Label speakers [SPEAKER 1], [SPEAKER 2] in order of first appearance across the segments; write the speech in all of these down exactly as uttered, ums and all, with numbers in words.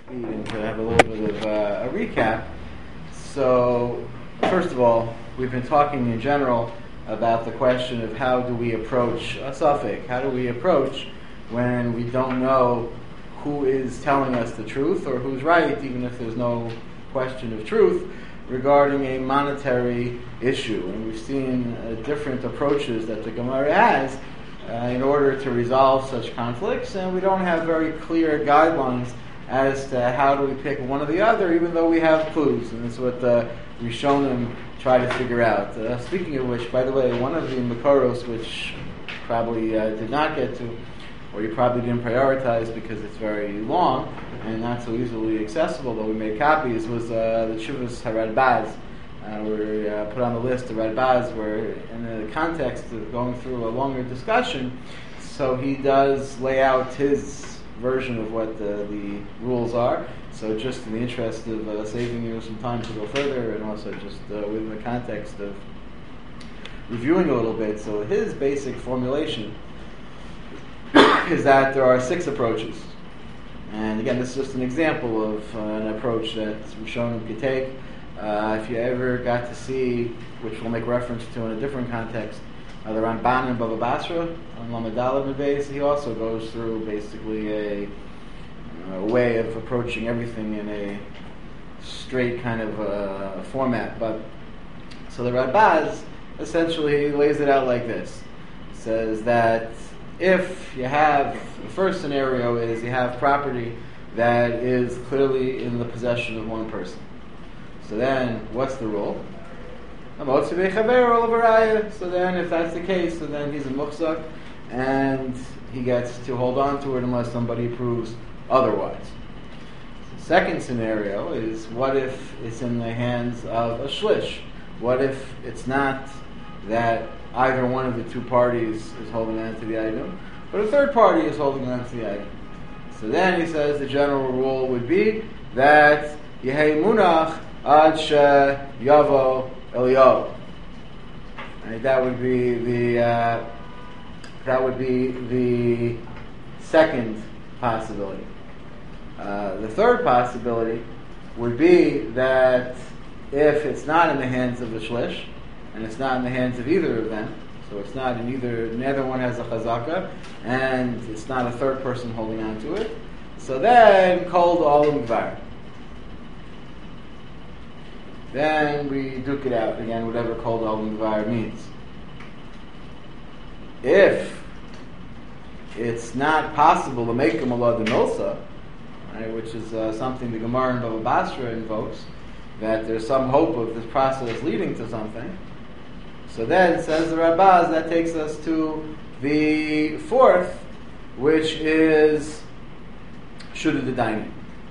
[SPEAKER 1] and to have a little bit of uh, a recap. So, first of all, we've been talking in general about the question of how do we approach a suffix, how do we approach when we don't know who is telling us the truth or who's right, even if there's no question of truth, regarding a monetary issue. And we've seen uh, different approaches that the Gemara has uh, in order to resolve such conflicts, and we don't have very clear guidelines as to how do we pick one or the other, even though we have clues, and that's what the Rishonim try to figure out. Uh, speaking of which, by the way, one of the Makoros, which probably uh, did not get to, or you probably didn't prioritize because it's very long and not so easily accessible, though we made copies, was uh, the Chuvas HaRadbaz. Uh, we uh, put on the list of Radbaz, where in the context of going through a longer discussion, so he does lay out his version of what the, the rules are. So just in the interest of uh, saving you some time to go further, and also just uh, within the context of reviewing a little bit, so his basic formulation is that there are six approaches. And again, this is just an example of uh, an approach that Rishonim could take. Uh, if you ever got to see, which we'll make reference to in a different context, uh, the Ramban and Baba Basra on Lamed Aleph Beis, he also goes through basically a, a way of approaching everything in a straight kind of uh, format. But so the Radbaz essentially lays it out like this. It says that if you have, the first scenario is you have property that is clearly in the possession of one person. So then, what's the rule? So then, if that's the case, so then he's a muhsak, and he gets to hold on to it unless somebody proves otherwise. The second scenario is, what if it's in the hands of a shlish? What if it's not that either one of the two parties is holding on to the item, but a third party is holding on to the item? So then he says the general rule would be that Yehei Munach Ad She Yavo Eliyahu. Right, that would be the uh, that would be the second possibility. Uh, the third possibility would be that if it's not in the hands of the shlish, and it's not in the hands of either of them, so it's not in either, neither one has a chazaka, and it's not a third person holding on to it, so then kol d'olam gvar. Then we duke it out again, whatever kol d'olam gvar means. If it's not possible to make a malad milsa, right, which is uh, something the Gemara in Baba Basra invokes, that there's some hope of this process leading to something, so then, says the Rabbaz, that takes us to the fourth, which is Shudah the Dayan.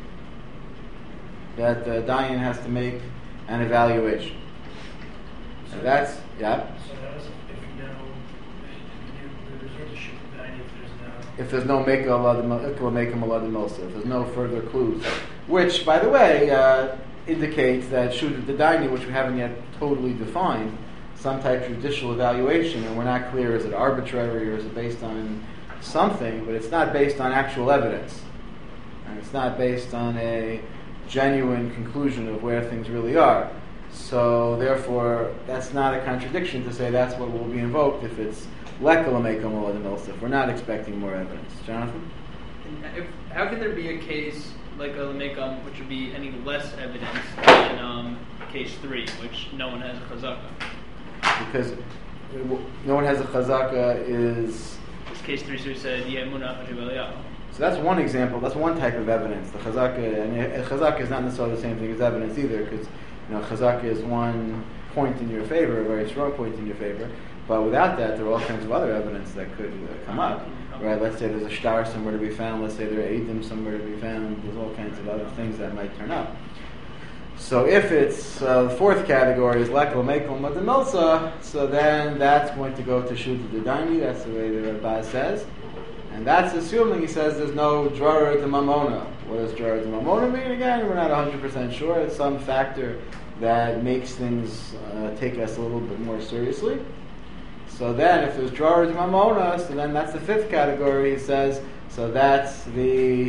[SPEAKER 1] That the Dayan has to make an evaluation. So and that's, yeah?
[SPEAKER 2] So that was if you know, if you resort to Shudah the Dayan,
[SPEAKER 1] if there's no Meka Malad Milsa, if there's no further clues. Which, by the way, uh, indicates that Shudah the Dayan, which we haven't yet totally defined, some type of judicial evaluation, and we're not clear, is it arbitrary or is it based on something, but it's not based on actual evidence. And it's not based on a genuine conclusion of where things really are. So therefore, that's not a contradiction to say that's what will be invoked if it's lekal amekom or the if we're not expecting more evidence. Jonathan?
[SPEAKER 3] If, how can there be a case like a lamekom which would be any less evidence than um, case three, which no one has a chazaka?
[SPEAKER 1] Because no one has a chazaka is...
[SPEAKER 3] This case three, so he said, yeah, munach Eliyahu.
[SPEAKER 1] So that's one example, that's one type of evidence. The chazaka, and chazaka is not necessarily the same thing as evidence either, because you know, chazaka is one point in your favor, a very strong point in your favor, but without that, there are all kinds of other evidence that could uh, come up. Right? Let's say there's a shtar somewhere to be found, let's say there are eidim somewhere to be found, there's all kinds of other things that might turn up. So if it's uh, the fourth category is lekal amekom mad milsa, so then that's going to go to Shudah the Dayan. That's the way the Rabbah says, and that's assuming he says there's no drarer de mamona. What does drarer de mamona mean? Again, we're not one hundred percent sure. It's some factor that makes things uh, take us a little bit more seriously. So then, if there's drarer de mamona, so then that's the fifth category. He says, so that's the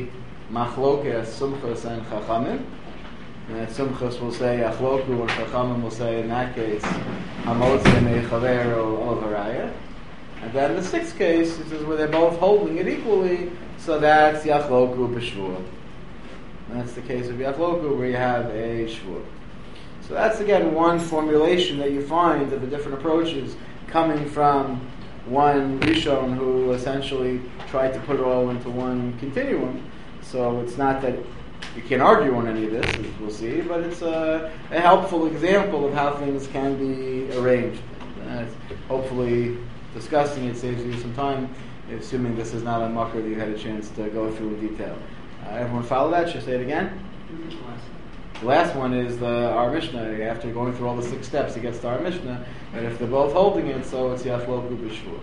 [SPEAKER 1] Machlokas, Sumchas, and Chachamim. And at Sumchas will say Achloku, and Chachamim will say, in that case, Hamotze Mechaver or Haraya. And then the sixth case, this is where they're both holding it equally, so that's Yachloku B'Shvua. And that's the case of Yachloku, where you have a Shvua. So that's, again, one formulation that you find of the different approaches coming from one Rishon who essentially tried to put it all into one continuum. So it's not that you can't argue on any of this, as we'll see, but it's a, a helpful example of how things can be arranged. Uh, hopefully discussing it saves you some time, assuming this is not a mucker that you had a chance to go through in detail. Uh, everyone follow that? Should I say it again? The last one is the our Mishnah. After going through all the six steps, it gets to our Mishnah. And if they're both holding it, so it's Yachloku B'Shvua.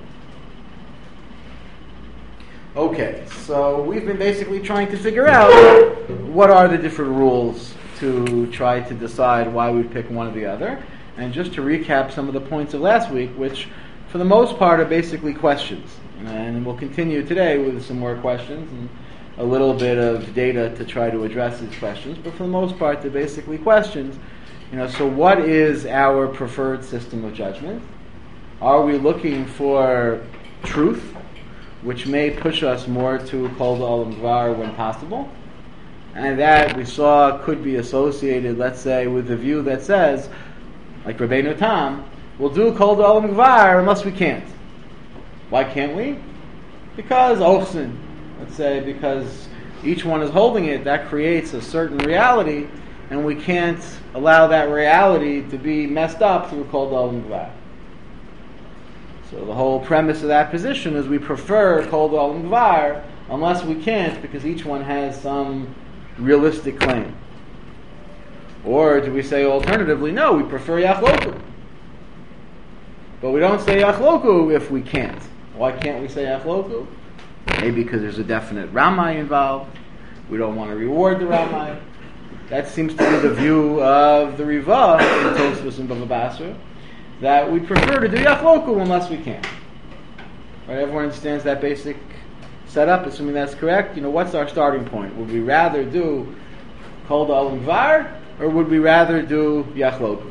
[SPEAKER 1] Okay, so we've been basically trying to figure out what are the different rules to try to decide why we pick one or the other. And just to recap some of the points of last week, which for the most part are basically questions. And we'll continue today with some more questions and a little bit of data to try to address these questions. But for the most part, they're basically questions. You know, so what is our preferred system of judgment? Are we looking for truth, which may push us more to Kol Da'olam Dvar when possible? And that we saw could be associated, let's say, with the view that says, like Rabbeinu Tam, we'll do Kol Da'olam Dvar unless we can't. Why can't we? Because Ochsin, let's say, because each one is holding it, that creates a certain reality, and we can't allow that reality to be messed up through Kol Da'olam Dvar. So the whole premise of that position is we prefer Kol Da'olam Dvar unless we can't, because each one has some realistic claim. Or do we say alternatively, no, we prefer Yachloku. But we don't say Yachloku if we can't. Why can't we say Yachloku? Maybe because there's a definite Ramai involved. We don't want to reward the Ramai. That seems to be the view of the Riva in Tosfos and Bava Basra, that we prefer to do Yachloku unless we can. Right? Everyone understands that basic setup, assuming that's correct. You know, what's our starting point? Would we rather do Kol Da'olam Dvar, or would we rather do Yachloku?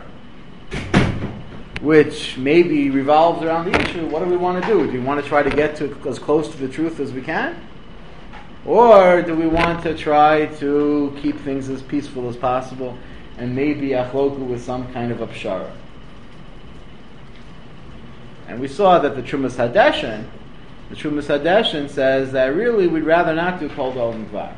[SPEAKER 1] Which maybe revolves around the issue, what do we want to do? Do we want to try to get to as close to the truth as we can? Or do we want to try to keep things as peaceful as possible, and maybe Yachloku with some kind of a pshara? And we saw that the Trumas Hadeshen, the Trumas Hadeshen says that really we'd rather not do Kol Da'olam Dvar.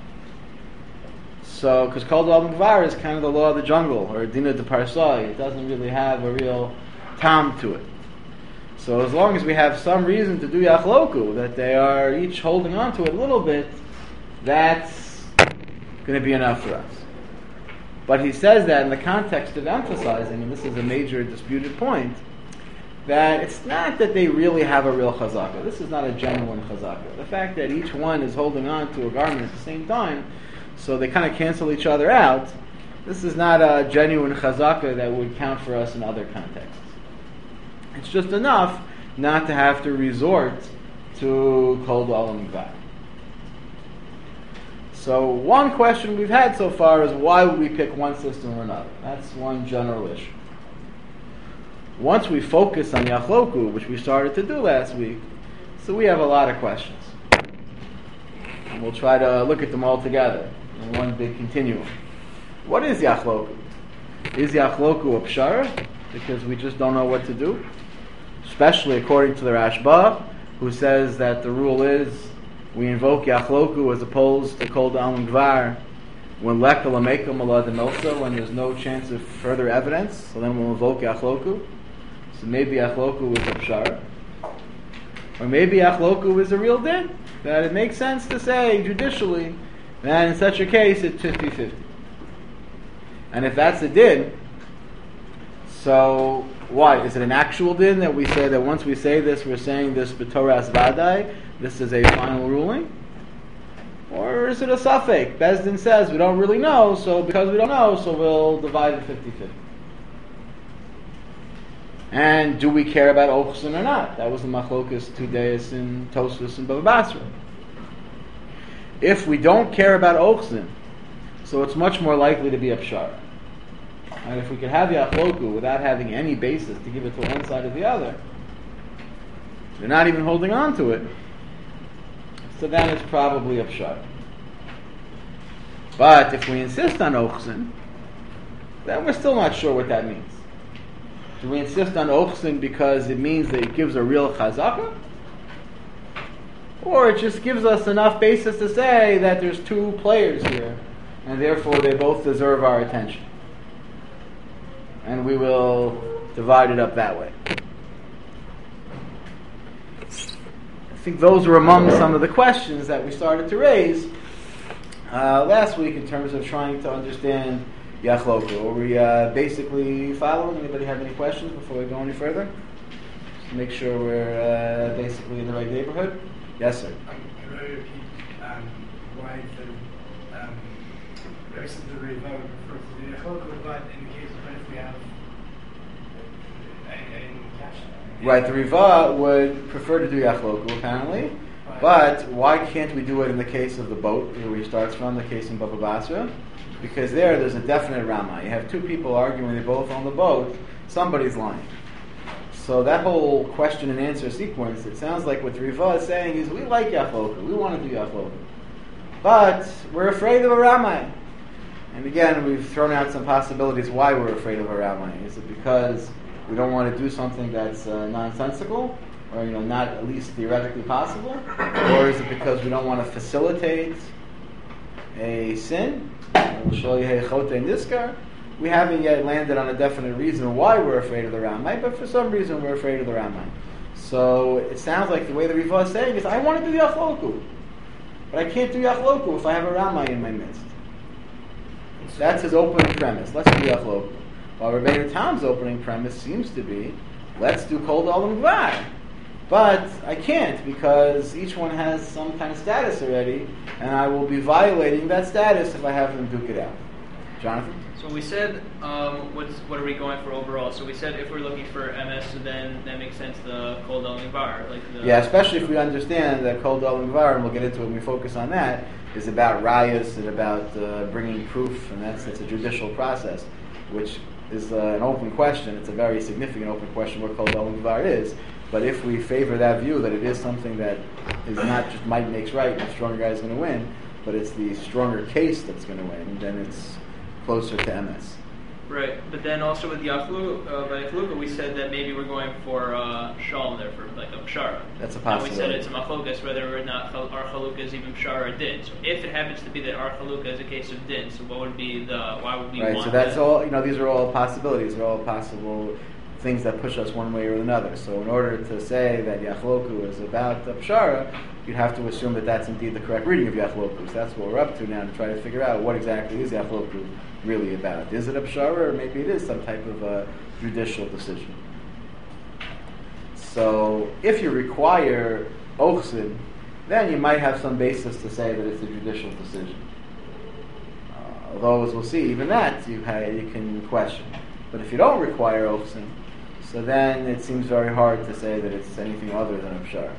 [SPEAKER 1] So, because Kol Da'olam Dvar is kind of the law of the jungle, or Dina de Parsai. It doesn't really have a real tam to it. So as long as we have some reason to do Yachloku, that they are each holding on to it a little bit, that's going to be enough for us. But he says that in the context of emphasizing, and this is a major disputed point, that it's not that they really have a real chazaka. This is not a genuine chazaka. The fact that each one is holding on to a garment at the same time, so they kind of cancel each other out, this is not a genuine chazaka that would count for us in other contexts. It's just enough not to have to resort to Kol Da'olam Dvar. So one question we've had so far is why would we pick one system or another? That's one general issue. Once we focus on Yachloku, which we started to do last week, so we have a lot of questions. And we'll try to look at them all together in one big continuum. What is Yachloku? Is Yachloku a pshara? Because we just don't know what to do? Especially according to the Rashba, who says that the rule is we invoke Yachloku as opposed to Kol Da'olam Dvar when Leka L'Meika Mala Demosa, when there's no chance of further evidence, so then we'll invoke Yachloku. So maybe Yachloku is a pshara. Or maybe Yachloku is a real din, that it makes sense to say judicially that in such a case it's fifty-fifty. And if that's a din, so why? Is it an actual din that we say that once we say this, we're saying this b'toras vadai, this is a final ruling? Or is it a suffix? Beis Din says we don't really know, so because we don't know, so we'll divide it fifty-fifty. And do we care about Ochsin or not? That was the machlokas Tudeis in Tosfos and Bava Basra. If we don't care about Ochsin, so it's much more likely to be a pshara. And if we could have Yachloku without having any basis to give it to one side or the other, they're not even holding on to it, so then it's probably a pshara. But if we insist on Ochsin, then we're still not sure what that means. Do we insist on Ochsin because it means that it gives a real chazaka? Or it just gives us enough basis to say that there's two players here, and therefore they both deserve our attention. And we will divide it up that way. I think those were among some of the questions that we started to raise uh, last week in terms of trying to understand Yachloku. Are we uh, basically following? Anybody have any questions before we go any further? Just to make sure we're uh, basically in the right neighborhood. Yes, sir.
[SPEAKER 2] Um, can I repeat um, why the um, rest of the Riva refers to the Yachloku, but in the case of if we have a cash?
[SPEAKER 1] Right, the Riva would prefer to do Yachloku, apparently. Right. But why can't we do it in the case of the boat, where he starts from, the case in Baba Basra? Because there, there's a definite Rama. You have two people arguing, they both own the boat, somebody's lying. So that whole question and answer sequence, it sounds like what the Riva is saying is, we like Yachloku, we want to do Yachloku. But we're afraid of a Ramai. And again, we've thrown out some possibilities why we're afraid of a Ramai. Is it because we don't want to do something that's uh, nonsensical, or you know, not at least theoretically possible? Or is it because we don't want to facilitate a sin? We'll show you Chote and Niskar. We haven't yet landed on a definite reason why we're afraid of the Ramai, but for some reason we're afraid of the Ramai. So it sounds like the way the Riva is saying is, I want to do Yachloku, but I can't do Yachloku if I have a Ramai in my midst. That's his opening premise. Let's do Yachloku. While Rabbeinu Tam's opening premise seems to be, let's do Kol Da'olam Gvar. But I can't, because each one has some kind of status already, and I will be violating that status if I have them duke it out. Jonathan?
[SPEAKER 3] So we said, um, what's, what are we going for overall? So we said if we're looking for M S, then that makes sense, the Kol Da'olam Gvar. Like the
[SPEAKER 1] yeah, especially if we understand that Kol Da'olam Gvar, and we'll get into it when we focus on that, is about rayas and about uh, bringing proof, and that's it's a judicial process, which is uh, an open question. It's a very significant open question what Kol Da'olam Gvar is. But if we favor that view that it is something that is not just might makes right, and the stronger guy is going to win, but it's the stronger case that's going to win, then it's closer to M S.
[SPEAKER 3] Right, but then also with Yachlu, uh, by Yachluka, we said that maybe we're going for uh, Shalom there, for like a Pshara.
[SPEAKER 1] That's a
[SPEAKER 3] And
[SPEAKER 1] possibility.
[SPEAKER 3] we said it's a Machlokas, whether or not chal- our Chalukah is even Pshara or Din. So if it happens to be that our Chalukah is a case of Din, so what would be the, why would we
[SPEAKER 1] Right,
[SPEAKER 3] want
[SPEAKER 1] so that's
[SPEAKER 3] that?
[SPEAKER 1] all, you know, these are all possibilities, they're all possible things that push us one way or another. So in order to say that Yachloku is about the Pshara, you'd have to assume that that's indeed the correct reading of Yachloku. So that's what we're up to now, to try to figure out what exactly is Yachloku really about. Is it a Pshara, or maybe it is some type of a judicial decision? So if you require Ochsin, then you might have some basis to say that it's a judicial decision. Uh, although, as we'll see, even that you, ha- you can question. But if you don't require Ochsin, so then it seems very hard to say that it's anything other than a Pshara.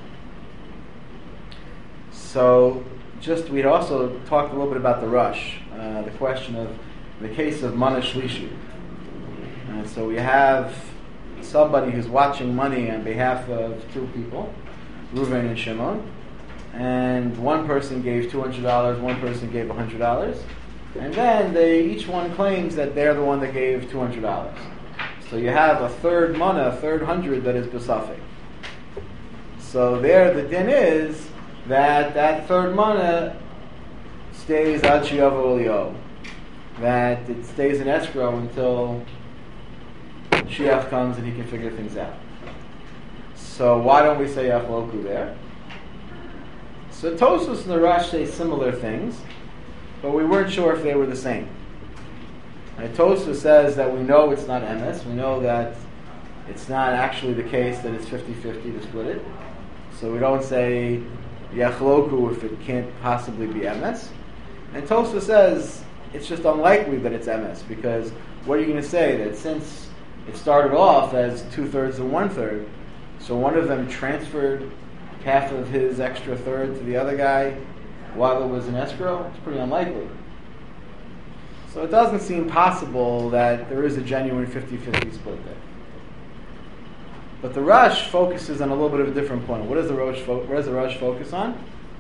[SPEAKER 1] So, just we'd also talked a little bit about the rush, uh, the question of the case of Mana Shlishi. And so we have somebody who's watching money on behalf of two people, Reuven and Shimon, and one person gave two hundred dollars, one person gave one hundred dollars, and then they each one claims that they're the one that gave two hundred dollars. So you have a third mana, a third hundred that is besafek. So there the din is that that third mana stays ad sheyavo elio, that it stays in escrow until Shiach comes and he can figure things out. So why don't we say Yachloku there? So Tosfos and the Rash say similar things, but we weren't sure if they were the same. And Tosfos says that we know it's not M S, we know that it's not actually the case that it's fifty-fifty to split it. So we don't say Yachloku if it can't possibly be M S. And Tosfos says it's just unlikely that it's M S, because what are you going to say? That since it started off as two-thirds and one-third, so one of them transferred half of his extra third to the other guy, while it was in escrow? It's pretty unlikely. So it doesn't seem possible that there is a genuine fifty-fifty split there. But the Rush focuses on a little bit of a different point. What does the Rush, fo- what does the Rush focus on?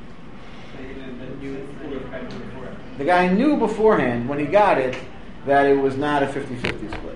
[SPEAKER 1] The guy knew beforehand, when he got it, that it was not a fifty-fifty split.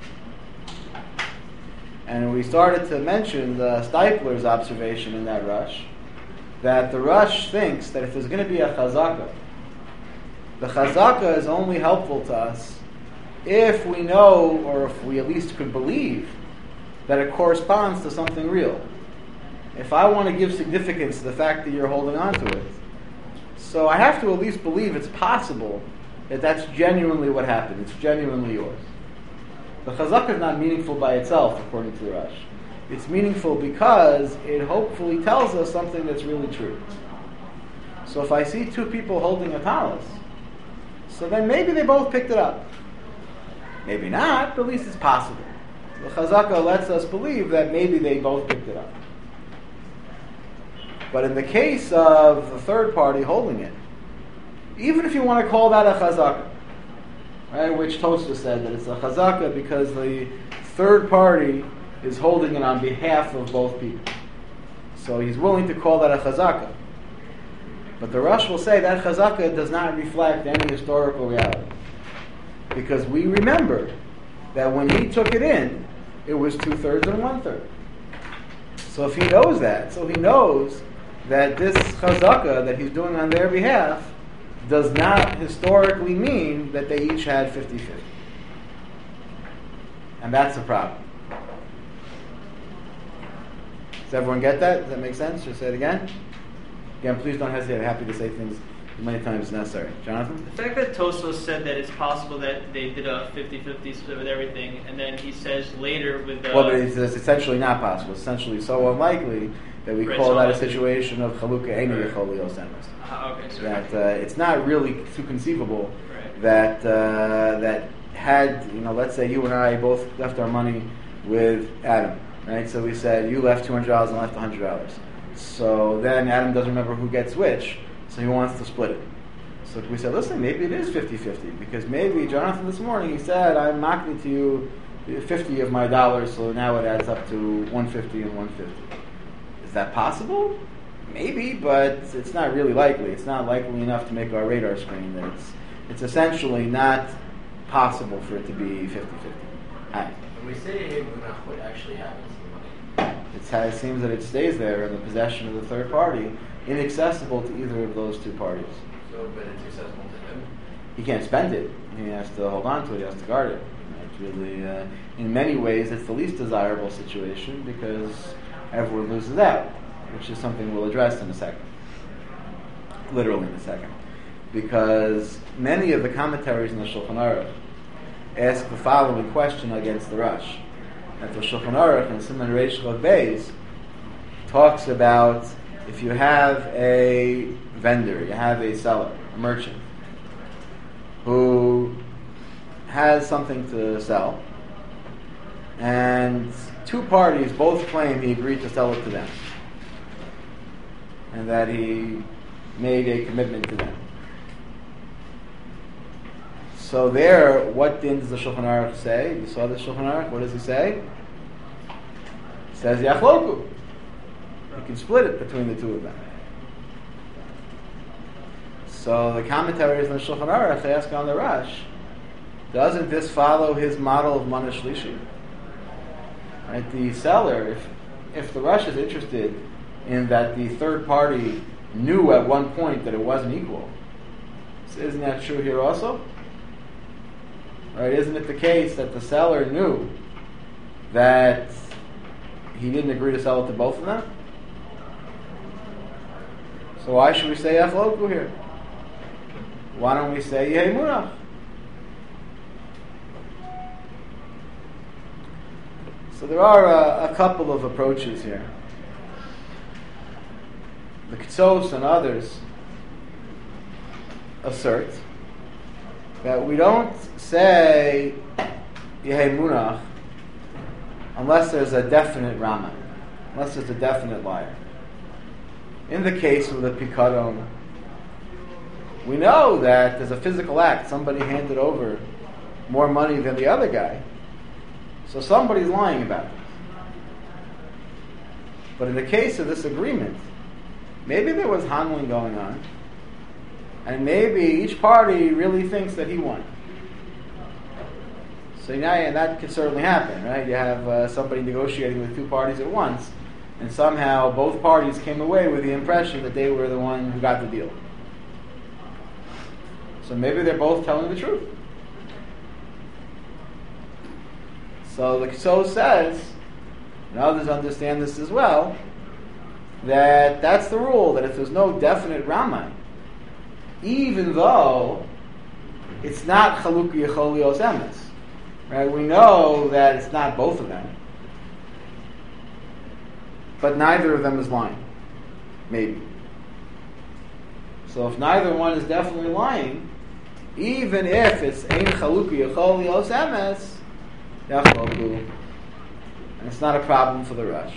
[SPEAKER 1] And we started to mention the Steipler's observation in that Rush, that the Rush thinks that if there's going to be a chazaka, the chazaka is only helpful to us if we know, or if we at least could believe, that it corresponds to something real. If I want to give significance to the fact that you're holding on to it, so I have to at least believe it's possible that that's genuinely what happened. It's genuinely yours. The chazaka is not meaningful by itself, according to the Rush. It's meaningful because it hopefully tells us something that's really true. So if I see two people holding a talis, so then maybe they both picked it up. Maybe not, but at least it's possible. The chazaka lets us believe that maybe they both picked it up. But in the case of the third party holding it, even if you want to call that a chazaka, right, which Tosfos said that it's a chazaka because the third party is holding it on behalf of both people. So he's willing to call that a chazaka. But the Rush will say that chazaka does not reflect any historical reality. Because we remember that when he took it in, it was two-thirds and one-third. So if he knows that, so he knows that this chazaka that he's doing on their behalf does not historically mean that they each had fifty-fifty. And that's a problem. Does everyone get that? Does that make sense? Just say it again. Again, please don't hesitate. I'm happy to say things as many times as necessary. Jonathan?
[SPEAKER 3] The fact that Tosfos said that it's possible that they did a fifty-fifty split with everything, and then he says later with the...
[SPEAKER 1] Well, but it's, it's essentially not possible. It's essentially so unlikely that we
[SPEAKER 3] Right,
[SPEAKER 1] call
[SPEAKER 3] so
[SPEAKER 1] that a
[SPEAKER 3] unlikely.
[SPEAKER 1] situation of chaluka eni
[SPEAKER 3] Right.
[SPEAKER 1] yechol lios emes.
[SPEAKER 3] Uh, okay, sorry.
[SPEAKER 1] That uh, it's not really too conceivable
[SPEAKER 3] Right.
[SPEAKER 1] that uh, that had, you know, let's say you and I both left our money with Adam, right? So we said you left two hundred dollars and I left one hundred dollars. So then Adam doesn't remember who gets which, so he wants to split it. So we said, listen, maybe it is fifty-fifty, because maybe Jonathan this morning, he said, I'm knocking to you fifty of my dollars, so now it adds up to one hundred fifty and one hundred fifty. Is that possible? Maybe, but it's not really likely. It's not likely enough to make our radar screen that it's, it's essentially not possible for it to be fifty-fifty. Hi.
[SPEAKER 4] When we say hey, what actually happens to the money?
[SPEAKER 1] It's how it seems that it stays there in the possession of the third party, inaccessible to either of those two parties.
[SPEAKER 4] So, but it's accessible to him.
[SPEAKER 1] He can't spend it. He has to hold on to it. He has to guard it. It's really, uh, in many ways, it's the least desirable situation because everyone loses out, which is something we'll address in a second. Literally in a second. Because many of the commentaries in the Shulchan Aruch ask the following question against the Rush. That the Shulchan Aruch in Siman Reish Chaf Beis talks about if you have a vendor, you have a seller, a merchant, who has something to sell, and two parties both claim he agreed to sell it to them, and that he made a commitment to them. So there, what din does the Shulchan Aruch say? You saw the Shulchan Aruch? What does he say? He says, Yachloku. You can split it between the two of them. So the commentaries in the Shulchan Aruch ask on the Rush, doesn't this follow his model of Mana Shlishi? Right? The seller, if, if the Rush is interested in that the third party knew at one point that it wasn't equal, so isn't that true here also? Right? Isn't it the case that the seller knew that he didn't agree to sell it to both of them? So why should we say Yachloku here? Why don't we say Yehei Munach? So there are a, a couple of approaches here. The Ketzos and others assert that we don't say Yehei Munach unless there's a definite Rama, unless there's a definite liar. In the case of the Pikadon, we know that there's a physical act. Somebody handed over more money than the other guy. So somebody's lying about it. But in the case of this agreement, maybe there was handling going on, and maybe each party really thinks that he won. So now, and that could certainly happen, right? You have uh, somebody negotiating with two parties at once, and somehow both parties came away with the impression that they were the one who got the deal. So maybe they're both telling the truth. So the Kso says, and others understand this as well, that that's the rule, that if there's no definite Ramai, even though it's not Chalukah Yechol Lios Emes, right? We know that it's not both of them, but neither of them is lying, maybe. So if neither one is definitely lying, even if it's Ein Chalukah Yechol Lios Emes, and it's not a problem for the Rush.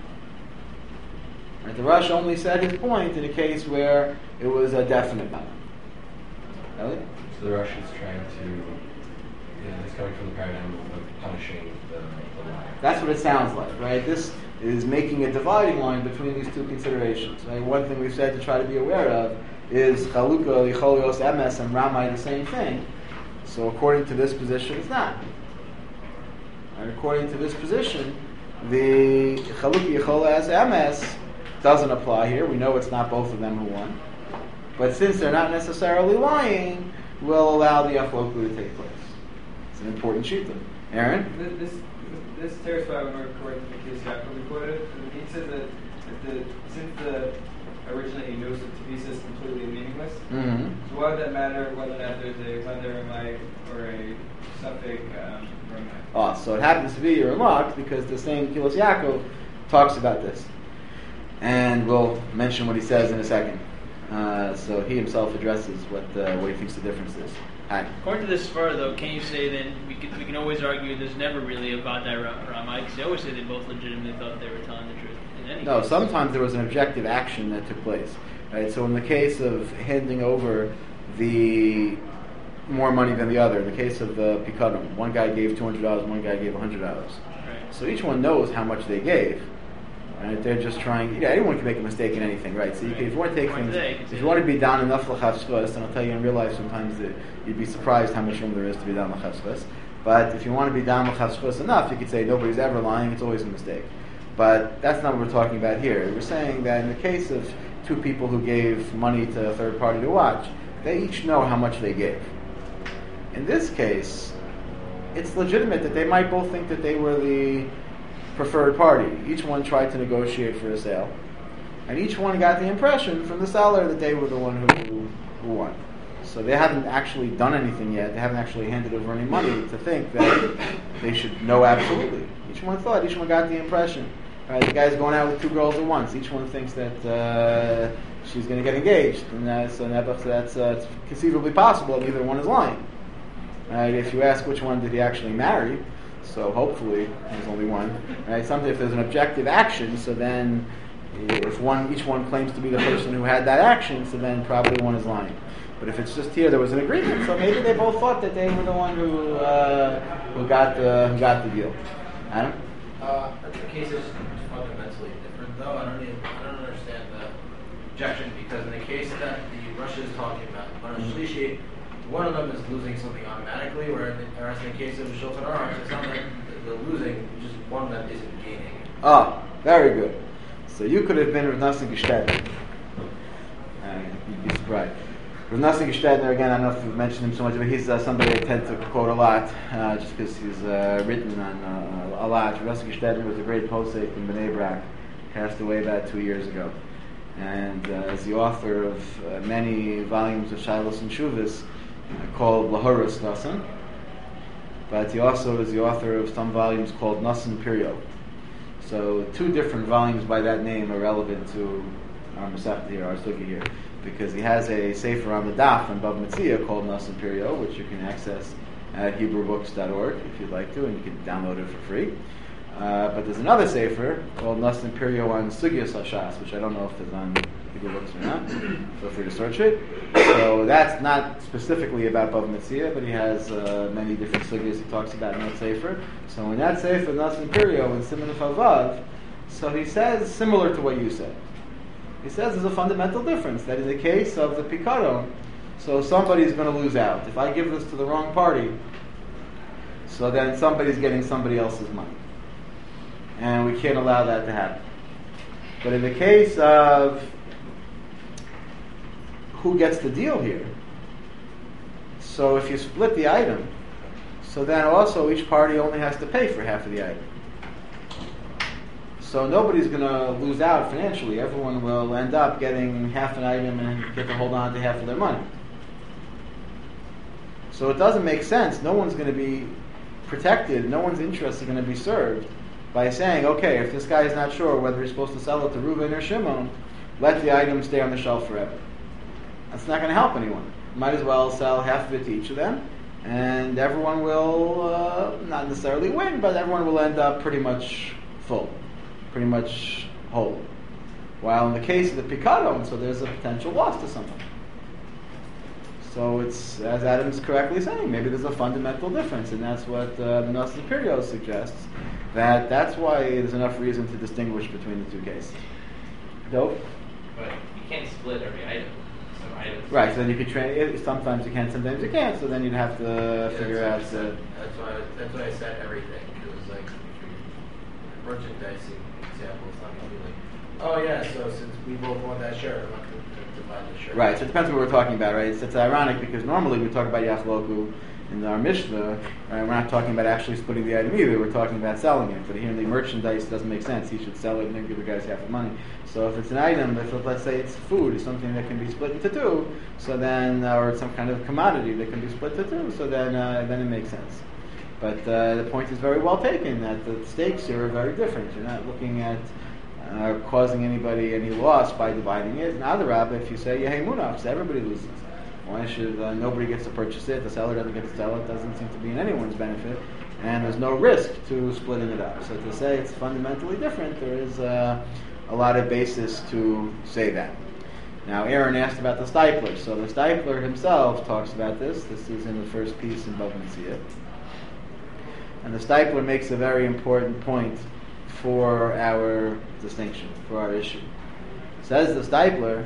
[SPEAKER 1] Right? The Rush only said his point in a case where it was a definite matter. Really?
[SPEAKER 5] So the Rush is trying to, you know, it's coming from the paradigm of punishing the, the liar.
[SPEAKER 1] That's what it sounds like, right? This is making a dividing line between these two considerations. Right? One thing we've said to try to be aware of is Chalukah, Yichol Lios Emes, and Ramai the same thing. So according to this position, it's not. And according to this position, the Chalukah Yechol Lios Emes doesn't apply here. We know it's not both of them who won. But since they're not necessarily lying, we'll allow the Achloku to take place. It's an important shita. Aaron?
[SPEAKER 6] This this tears why we're according to the case Yaakov recorded. He says that, that the, since the originally he knows the Tavisa is completely meaningless,
[SPEAKER 1] Mm-hmm.
[SPEAKER 6] so why would that matter whether or not there's a Thunder Ramai or a Suffolk um, Ramai?
[SPEAKER 1] Oh, so it happens to be your remark because the same Kilos Yaakov talks about this. And we'll mention what he says in a second. Uh, so he himself addresses what uh, what he thinks the difference is. Hi.
[SPEAKER 3] According to this far, though, can you say then we can we can always argue there's never really a Vadai Ramai because they always say they both legitimately thought they were telling the truth. In any
[SPEAKER 1] No,
[SPEAKER 3] case.
[SPEAKER 1] sometimes there was an objective action that took place. Right? So in the case of handing over the more money than the other, in the case of the Pikadon, one guy gave two hundred dollars, one guy gave one hundred dollars.
[SPEAKER 3] Right.
[SPEAKER 1] So each one knows how much they gave. Right? They're just trying. You know, anyone can make a mistake in anything, right? So you can, if you want to take
[SPEAKER 3] Point
[SPEAKER 1] things,
[SPEAKER 3] today, you can
[SPEAKER 1] if
[SPEAKER 3] say
[SPEAKER 1] you want to
[SPEAKER 3] that.
[SPEAKER 1] be down enough l'chavschus, and I'll tell you in real life sometimes that you'd be surprised how much room there is to be down l'chavschus. But if you want to be down l'chavschus enough, you could say nobody's ever lying. It's always a mistake. But that's not what we're talking about here. We're saying that in the case of two people who gave money to a third party to watch, they each know how much they gave. In this case, it's legitimate that they might both think that they were the preferred party. Each one tried to negotiate for a sale, and each one got the impression from the seller that they were the one who, who won. So they haven't actually done anything yet. They haven't actually handed over any money to think that they should know absolutely. Each one thought, each one got the impression. Right, the guy's going out with two girls at once. Each one thinks that uh, she's going to get engaged, and uh, so that's uh, it's conceivably possible that neither one is lying. Right, if you ask which one did he actually marry, so hopefully there's only one. Right, something if there's an objective action, so then if one each one claims to be the person who had that action, so then probably one is lying. But if it's just here, there was an agreement, so maybe they both thought that they were the one who uh, who got the who got the deal. Adam?
[SPEAKER 4] Uh, I think the case is fundamentally different, though. I don't even, I don't understand the objection because in the case that the Russia is talking about, mm-hmm. one of them is losing something automatically, whereas in the case of Shulchan Aruch, it's not that they're losing, just one that isn't gaining.
[SPEAKER 1] Ah, very good. So you could have been Rav Nosson Gestedner. Uh, you'd be surprised. Rav Nosson Gestedner, again, I don't know if we've mentioned him so much, but he's uh, somebody I tend to quote a lot, uh, just because he's uh, written on uh, a lot. Rav Nosson Gestedner was a great posek in Bnei Brak, passed away about two years ago. And uh, is the author of uh, many volumes of Shilos and Shuvas uh, called Lahoros Nosson. But he also is the author of some volumes called Nosson Pirio. So two different volumes by that name are relevant to our Masechta here, our Sugi here, because he has a sefer on the daf on Bava Metzia called Nosson Pirio, which you can access at hebrew books dot org if you'd like to, and you can download it for free. Uh, but there's another sefer called Nosson Pirio on Sugyas Hashas, which I don't know if is on People books or not. Feel free to search it. So that's not specifically about Bava Metzia, but he has uh, many different sugyas he talks about in that sefer. So in that sefer, Nas Imperio and Siman Chavav, so he says similar to what you said. He says there's a fundamental difference. That in the case of the Pikadon, so somebody's going to lose out. If I give this to the wrong party, so then somebody's getting somebody else's money. And we can't allow that to happen. But in the case of who gets the deal here, so if you split the item, so then also each party only has to pay for half of the item. So nobody's going to lose out financially. Everyone will end up getting half an item and get to hold on to half of their money. So it doesn't make sense. No one's going to be protected. No one's interest is going to be served by saying, okay, if this guy is not sure whether he's supposed to sell it to Reuven or Shimon, let the item stay on the shelf forever. That's not going to help anyone. Might as well sell half of it to each of them, and everyone will uh, not necessarily win, but everyone will end up pretty much full, pretty much whole. While in the case of the Pikadon, so there's a potential loss to someone. So it's, as Adam's correctly saying, maybe there's a fundamental difference, and that's what uh, the Nas Imperio suggests, that that's why there's enough reason to distinguish between the two cases. Dope?
[SPEAKER 7] But you can't split every item. Some items.
[SPEAKER 1] Right, so then you could train, sometimes you can, sometimes you can't, so then you'd have to
[SPEAKER 4] Yeah,
[SPEAKER 1] figure out...
[SPEAKER 4] that's,
[SPEAKER 1] Uh,
[SPEAKER 4] that's why that's why I said everything. It was like merchandising example. It's not going to be like, oh yeah, so since we both want that shirt, I'm not going to divide the shirt.
[SPEAKER 1] Right, so it depends on what we're talking about, right? It's, it's ironic because normally we talk about Yachloku in our Mishnah, right? We're not talking about actually splitting the item either, we're talking about selling it. But here in the merchandise, it doesn't make sense. He should sell it and then give the guys half the money. So if it's an item, if let's say it's food, it's something that can be split into two, so then, uh, or it's some kind of commodity that can be split into two, so then uh, then it makes sense. But uh, the point is very well taken, that the stakes here are very different. You're not looking at uh, causing anybody any loss by dividing it. And Adarabah, if you say Yehei Munaf, so everybody loses. Why should uh, nobody gets to purchase it? The seller doesn't get to sell it. Doesn't seem to be in anyone's benefit, and there's no risk to splitting it up. So to say it's fundamentally different, there is uh, a lot of basis to say that. Now, Aaron asked about the Steipler. So the Steipler himself talks about this. This is in the first piece in Bava Metzia. And the Steipler makes a very important point for our distinction, for our issue. Says the Steipler,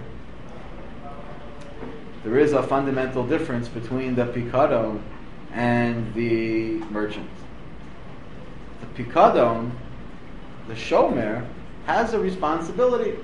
[SPEAKER 1] there is a fundamental difference between the Pikadon and the merchant. The Pikadon, the Shomer, has a responsibility.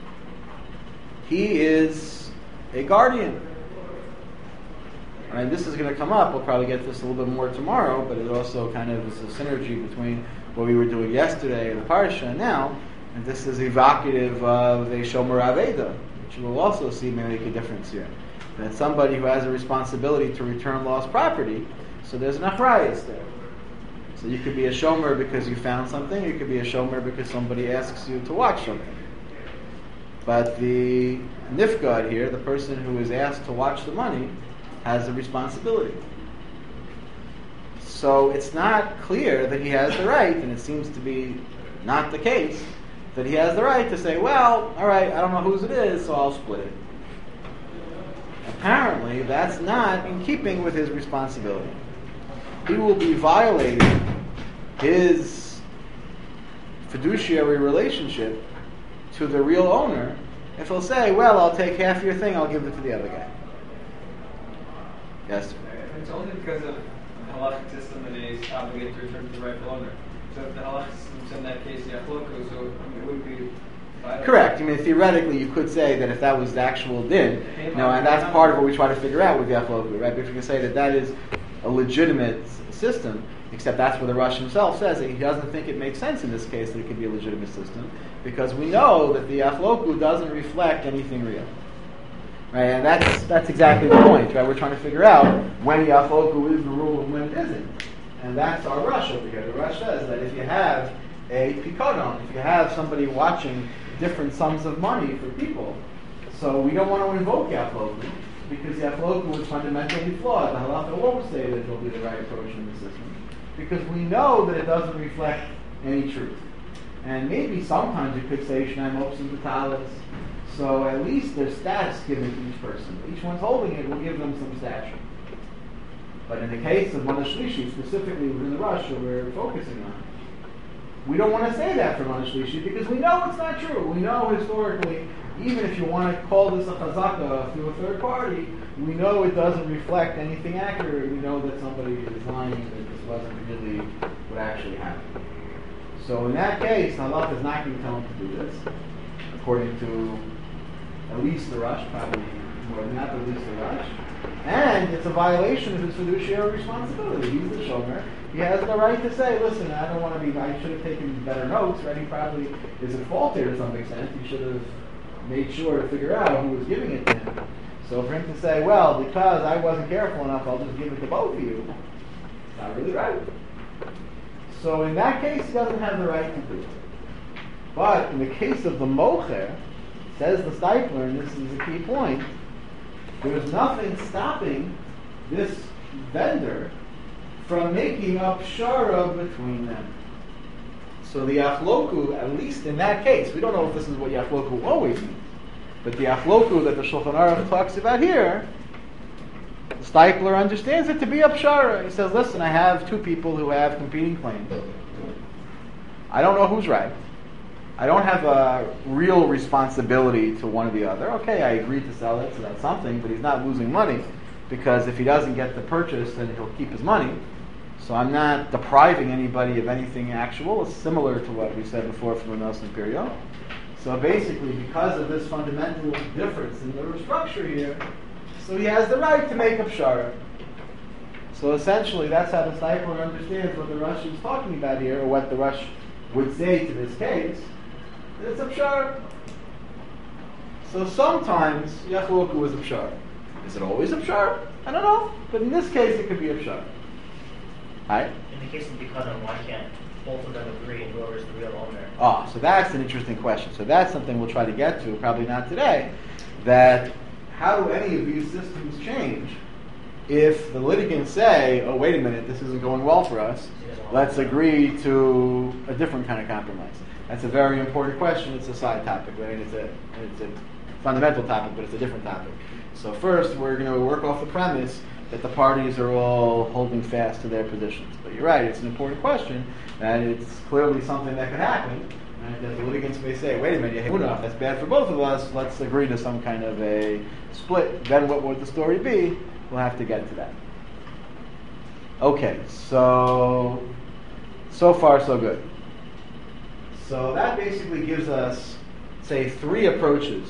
[SPEAKER 1] He is a guardian. And this is going to come up. We'll probably get this a little bit more tomorrow, but it also kind of is a synergy between what we were doing yesterday in the Parsha and now. And this is evocative of a Shomer Aveda, which you will also see may make a difference here. That somebody who has a responsibility to return lost property, so there's an achrayus there. So you could be a shomer because you found something, you could be a shomer because somebody asks you to watch something. But the nifgad here, the person who is asked to watch the money, has a responsibility. So it's not clear that he has the right, and it seems to be not the case, that he has the right to say, well, all right, I don't know whose it is, so I'll split it. Apparently, that's not in keeping with his responsibility. He will be violating his fiduciary relationship to the real owner if he'll say, well, I'll take half your thing, I'll give it to the other guy. Yes?
[SPEAKER 6] It's only because of the halachic system that he's obligated to return to the rightful owner. So if the halachic system's in that case, Yachloku, so it would be violated.
[SPEAKER 1] Correct. I mean, theoretically, you could say that if that was the actual din, you know, and that's part of what we try to figure out with Yachloku, right? Because we can say that that is a legitimate system, except that's where the Rosh himself says that he doesn't think it makes sense in this case that it could be a legitimate system, because we know that the Yachloku doesn't reflect anything real. Right, and that's that's exactly the point, right? We're trying to figure out when Yachloku is the rule and when it isn't. And that's our rush over here. The rush says that if you have a Pikadon, if you have somebody watching different sums of money for people, so we don't want to invoke Yachloku, because Yachloku is fundamentally flawed. The halacha won't say that it will be the right approach in the system, because we know that it doesn't reflect any truth. And maybe sometimes you could say Shnai Mopsim B'Talis, So at least there's stats given to each person. Each one's holding it will give them some stature. But in the case of Mana Shlishi, specifically within the Rush that we're focusing on, we don't want to say that for Mana Shlishi because we know it's not true. We know historically, even if you want to call this a chazaka through a third party, we know it doesn't reflect anything accurate. We know that somebody is lying and that this wasn't really what actually happened. So in that case, Halach is not going to tell him to do this, according to at least the Rush, probably more than that, but at least the Rush. And it's a violation of his fiduciary responsibility. He's the shomer. He has the right to say, listen, I don't want to be, I should have taken better notes, right? He probably is at fault here to some extent. He should have made sure to figure out who was giving it to him. So for him to say, well, because I wasn't careful enough, I'll just give it to both of you, it's not really right. So in that case, he doesn't have the right to do it. But in the case of the mocher, says the Steipler, and this is a key point, there's nothing stopping this vendor from making up shara between them. So the achloku, at least in that case, we don't know if this is what achloku always means, but the achloku that the Shulchan Aruch talks about here, the Steipler understands it to be a pshara. He says, listen, I have two people who have competing claims. I don't know who's right. I don't have a real responsibility to one or the other. Okay, I agreed to sell it, so that's something, but he's not losing money because if he doesn't get the purchase, then he'll keep his money. So I'm not depriving anybody of anything actual. It's similar to what we said before from the Nelson Imperial. So basically, because of this fundamental difference in the structure here, so he has the right to make up shara. So essentially, that's how the Steipler understands what the Rush is talking about here, or what the Rush would say to this case. It's a pshar. So sometimes Yachloku is a pshar. Is it always a pshar? I don't know. But in this case, it could be a pshar. Right?
[SPEAKER 8] In the case of Bikadon, why can't both of them agree and whoever's the real owner?
[SPEAKER 1] Ah, so that's an interesting question. So that's something we'll try to get to, probably not today. That how do any of these systems change if the litigants say, oh, wait a minute, this isn't going well for us. Let's agree to a different kind of compromise. That's a very important question. It's a side topic, right? It's a, it's a fundamental topic, but it's a different topic. So first, we're going to work off the premise that the parties are all holding fast to their positions. But you're right, it's an important question, and it's clearly something that could happen. Right? That the litigants may say, wait a minute, Yehuda, that's bad for both of us, let's agree to some kind of a split. Then what would the story be? We'll have to get to that. Okay, so, so far so good. So that basically gives us, say, three approaches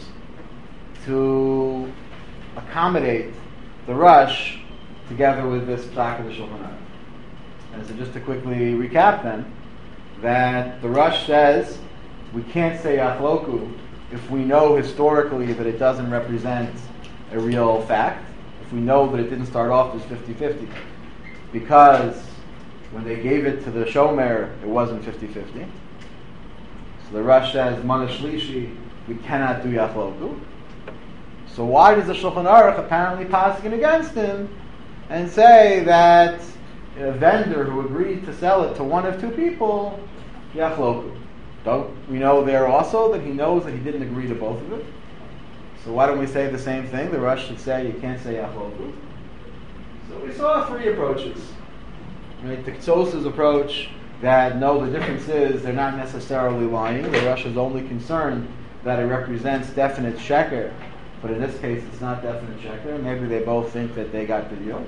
[SPEAKER 1] to accommodate the Rush together with this Psak of the Shulchan Aruch. And so just to quickly recap then, that the Rush says we can't say Achloku if we know historically that it doesn't represent a real fact, if we know that it didn't start off as fifty-fifty. Because when they gave it to the Shomer, it wasn't fifty-fifty. So the Rush says, Mana Shlishi, we cannot do Yachloku. So why does the Shulchan Aruch apparently paskin against him and say that a vendor who agreed to sell it to one of two people, Yachloku? Don't we know there also that he knows that he didn't agree to both of it? So why don't we say the same thing? The Rush should say you can't say Yachloku. So we saw three approaches. Right? The Ktsosa's approach that no, the difference is they're not necessarily lying. The Rush is only concerned that it represents definite sheker, but in this case it's not definite sheker. Maybe they both think that they got the deal.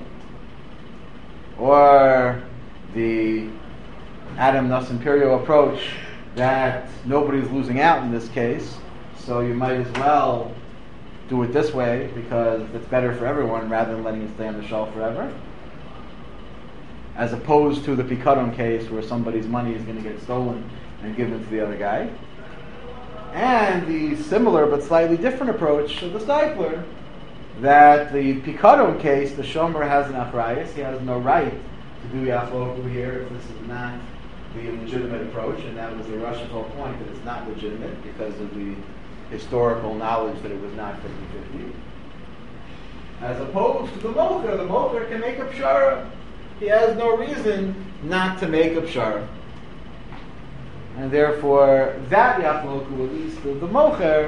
[SPEAKER 1] Or the Adam Nuss Imperio approach that nobody's losing out in this case, so you might as well do it this way because it's better for everyone rather than letting it stay on the shelf forever. As opposed to the Pikadon case where somebody's money is going to get stolen and given to the other guy. And the similar but slightly different approach of the Steipler, that the Pikadon case, the Shomer has an achrayus, he has no right to do Yachloku here if this is not the legitimate approach, and that was the Russian whole point, that it's not legitimate because of the historical knowledge that it was not fifty-fifty. As opposed to the Mocher, the Mocher can make a pshara. He has no reason not to make a pshara. And therefore, that Yachloku, at least of the Mocher,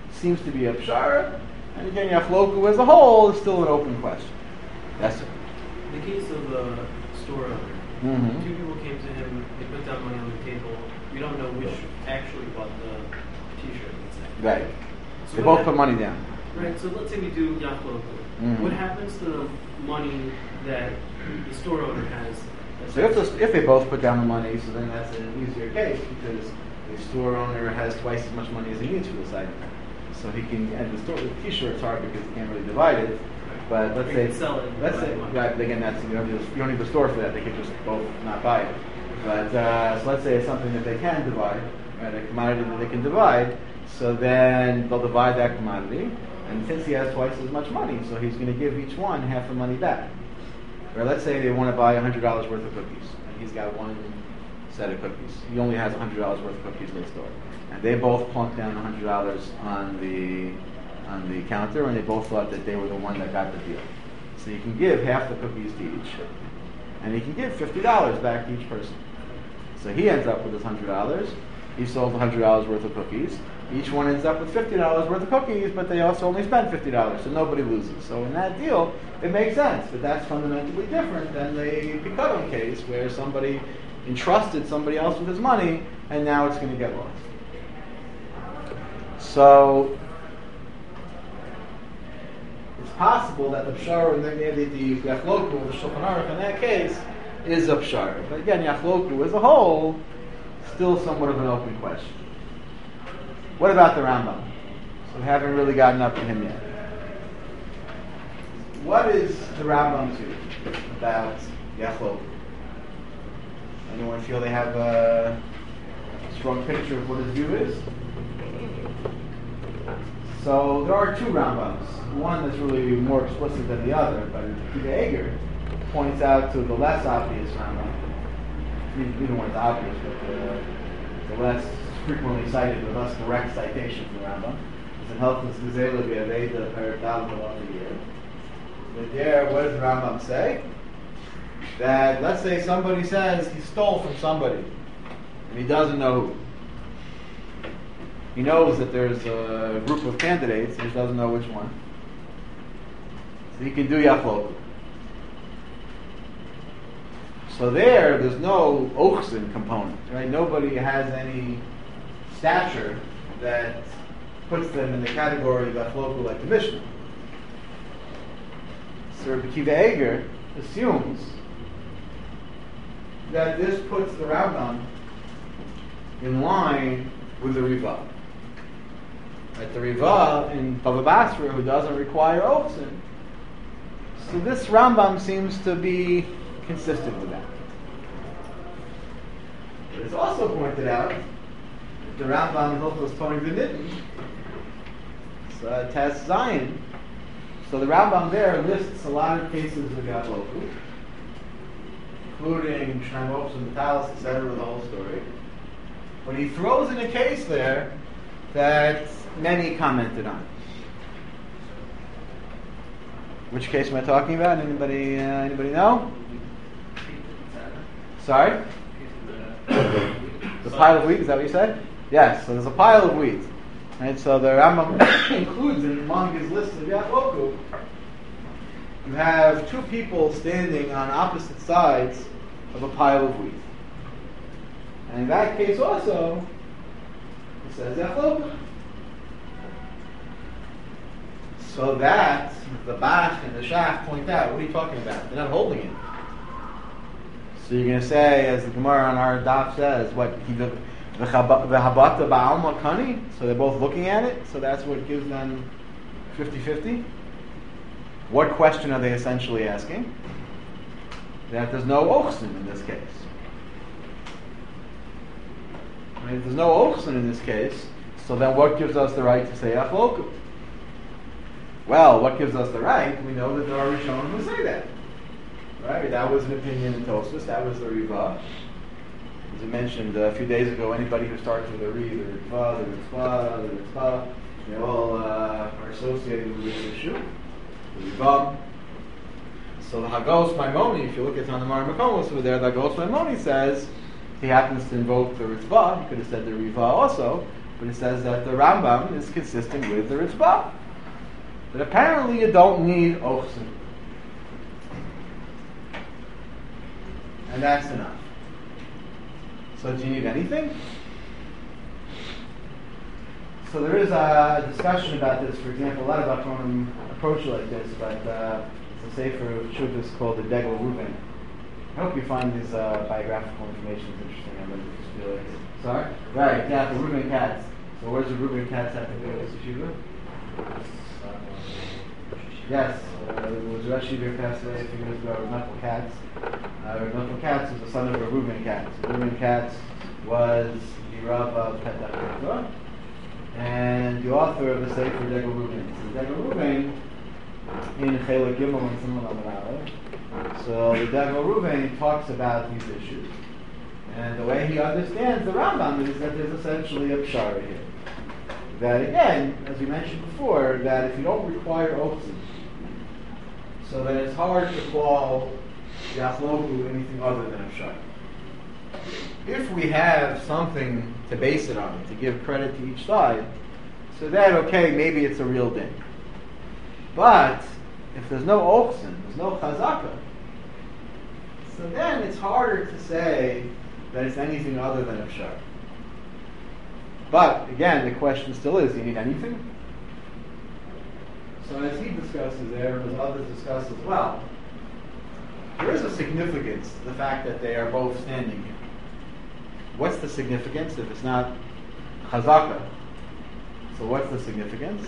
[SPEAKER 1] seems to be a pshara, and again, Yachloku as a whole is still an open question. Yes, sir.
[SPEAKER 9] In the case of the store owner,
[SPEAKER 1] Mm-hmm.
[SPEAKER 9] two people came to him, they put down money on the table. We don't know which actually bought the T-shirt, let's say.
[SPEAKER 1] Right.
[SPEAKER 9] So
[SPEAKER 1] They
[SPEAKER 9] what
[SPEAKER 1] both put
[SPEAKER 9] hap-
[SPEAKER 1] money down.
[SPEAKER 9] Right, so let's say we do Yachloku.
[SPEAKER 1] Mhm.
[SPEAKER 9] What happens to the money that the store owner has? that's
[SPEAKER 1] So if, the, if they both put down the money, so then that's an easier case because the store owner has twice as much money as he needs for this item. So he can, and the store, the T-shirt's hard because he can't really divide it. But let's
[SPEAKER 9] They
[SPEAKER 1] say,
[SPEAKER 9] can sell it and
[SPEAKER 1] let's
[SPEAKER 9] divide
[SPEAKER 1] say,
[SPEAKER 9] the money.
[SPEAKER 1] right, but again, that's, you don't, need, you don't need the store for that. They could just both not buy it. But uh, so let's say it's something that they can divide, right, a commodity that they can divide. So then they'll divide that commodity, and since he has twice as much money, so he's going to give each one half the money back. Or let's say they want to buy one hundred dollars worth of cookies, and he's got one set of cookies. He only has one hundred dollars worth of cookies in the store. And they both plunked down one hundred dollars on the on the counter, and they both thought that they were the one that got the deal. So you can give half the cookies to each, and he can give fifty dollars back to each person. So he ends up with his one hundred dollars. He sold one hundred dollars worth of cookies. Each one ends up with fifty dollars worth of cookies, but they also only spent fifty dollars, so nobody loses. So in that deal, it makes sense, but that's fundamentally different than the Picadon case, where somebody entrusted somebody else with his money, and now it's going to get lost. So it's possible that the pshara and the the Yachloku, the Shulchan Aruch in that case, is a pshara. But again, Yachloku as a whole, still somewhat of an open question. What about the Rambam? So we haven't really gotten up to him yet. What is the Rambam to about Yachloku? Anyone feel they have a strong picture of what his view is? So there are two Rambams. One that's really more explicit than the other, but Akiva Eger points out to the less obvious Rambam. Either one is obvious, but the, the less frequently cited, the less direct citation for Rambam. It's in Hilchos Gezela V'Aveda Perek Daled Malach Year. But there, what does the Rambam say? That let's say somebody says he stole from somebody, and he doesn't know who. He knows that there's a group of candidates, and he doesn't know which one. So he can do Yachloku. So there, there's no Ochsen component, right? Nobody has any stature that puts them in the category of Yachloku like the Mishnah. So Rabbi Akiva Eger assumes that this puts the Rambam in line with the Riva. Right, the Riva in Bava Basra, who doesn't require Ochsen. So this Rambam seems to be consistent with that. But it's also pointed out that the Rambam is also Tony V'Nitten. So uh, Tess Zion. So the Rambam there lists a lot of cases of Yachloku, including Shnei Ochsen, the Talis, et cetera, the whole story. But he throws in a case there that many commented on. Which case am I talking about? Anybody? Uh, anybody know? Sorry. The pile of wheat. Is that what you said? Yes. So there's a pile of wheat, right? So the Rambam includes in among his list of Yachloku, you have two people standing on opposite sides of a pile of wheat, and in that case also, it says Yachloku. So that the Bach and the Shach point out, what are you talking about? They're not holding it. So you're going to say, as the Gemara on our daf says, what the Habata Ba'alma Kani? So they're both looking at it. So that's what gives them fifty-fifty. What question are they essentially asking? That there's no Ochsen in this case. Right? If there's no Ochsen in this case, so then what gives us the right to say Yachloku? Well, what gives us the right? We know that there are Rishonim who say that. Right? That was an opinion in Tosfos. That was the Riva. As I mentioned a few days ago, anybody who starts with a Ri, the Riva, the Ritzvah, the Ritzvah, they all uh, are associated with this issue. The Riva. So the Hagos Maimoni, if you look at on the Mar Makomos over there, the Hagos Maimoni says he happens to invoke the Ritzvah. He could have said the Riva also. But it says that the Rambam is consistent with the Ritzvah. That apparently you don't need ochsen. And that's enough. So do you need anything? So there is a discussion about this. For example, a lot of Achronim approach it like this, but uh, it's a sefer of Shuvas called the Degel Reuven. I hope you find this uh, biographical information interesting. I'm going to just feel like it. Sorry? Right, yeah, the Reuven Katz. So where's the Reuven Katz have to do with this yeshiva? Yes, uh, it was Rosh Yeshiva passed away a few years ago, Knuckle Katz. Uh, Knuckle Katz was the son of Reuven Katz. Reuven Katz was the Rav of Petach Tikva and the author of the Sefer Degel Reuven. So Degel Reuven in Chelek Gimel and Simon Amalale. So the Degel Reuven talks about these issues. And the way he understands the Rambam is that there's essentially a pshara here. That again, as we mentioned before, that if you don't require oaths, so then it's hard to call Yachloku anything other than a pshara. If we have something to base it on, to give credit to each side, so then okay, maybe it's a real din. But if there's no oaths, there's no chazaka, so then it's harder to say that it's anything other than a pshara. But again, the question still is: do you need anything? So as he discusses there, as others discuss as well, there is a significance to the fact that they are both standing here. What's the significance if it's not chazaka? So what's the significance?